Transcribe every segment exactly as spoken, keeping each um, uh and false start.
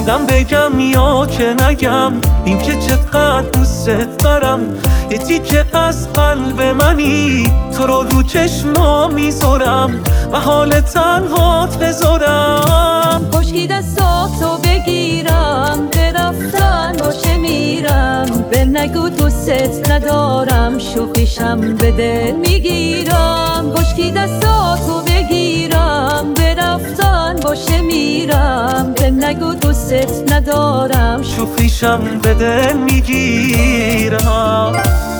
خودم بگم یا که نگم، این که چقدر دوست دارم. یه تیکه از قلب منی، تو رو رو چشما میذارم و حال تنهات بذارم. خشکی دستاتو بگیرم، به رفتن باشه میرم. به نگو دوست ندارم، شوخیشم به دل میگیرم. خشکی دستاتو بگیرم، به رفتن باشه میرم. به نگو دوست ندارم، شوخیشم به دل میگیرم.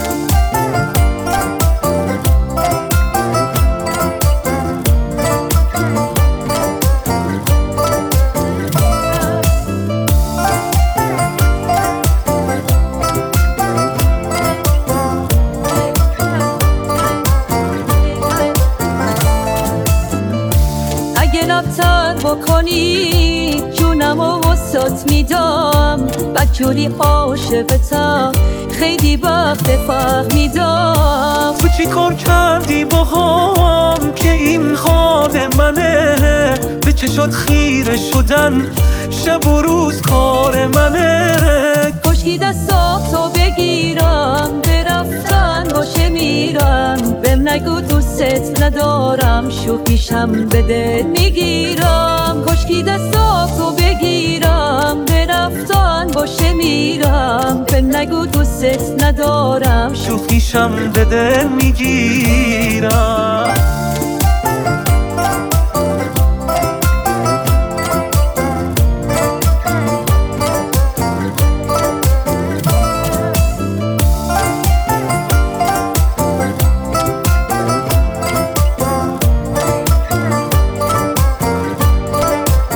اگه لبتر بکنی جونم و وسط میدم. بدجوری عاشقتم، خیلی وقت فهمیدم. تو چی کار کردی با هم که این حال منه؟ به چشات خیره شدن شب و روز کار منه. خشکی دستاتو بگیرم، به رفتن باشه میرم. به نگو دوست ندارم، شوخیشم به دل میگیرم. خشکی دستاتو بگیرم، به رفتن باشه میرم. به نگو دوست ندارم، شوخیشم به دل میگیرم.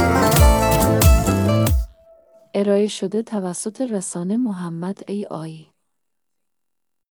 ارائه شده توسط رسانه محمد ای آی